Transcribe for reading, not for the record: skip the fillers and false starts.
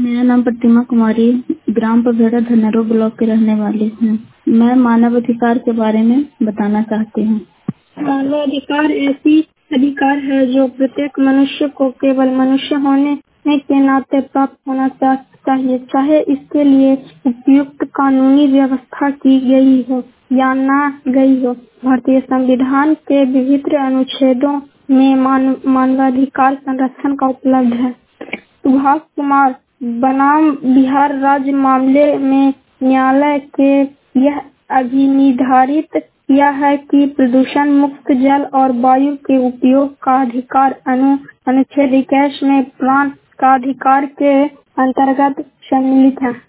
मेरा नाम प्रतिमा कुमारी, ग्राम पभेड़ा धनेरो ब्लॉक की रहने वाली हूँ। मैं मानव अधिकार के बारे में बताना चाहती हूँ। मानव अधिकार ऐसी अधिकार है जो प्रत्येक मनुष्य को केवल मनुष्य होने के नाते प्राप्त होना चाहिए, चाहे इसके लिए उपयुक्त कानूनी व्यवस्था की गई हो या ना गई हो। भारतीय संविधान के विभिन्न अनुच्छेदों में मानवाधिकार संरक्षण का उपलब्ध है। सुभाष कुमार बनाम बिहार राज्य मामले में न्यायालय के यह अभिनिर्धारित किया है कि प्रदूषण मुक्त जल और वायु के उपयोग का अधिकार अनुच्छेद 21 में प्राण का अधिकार के अंतर्गत सम्मिलित है।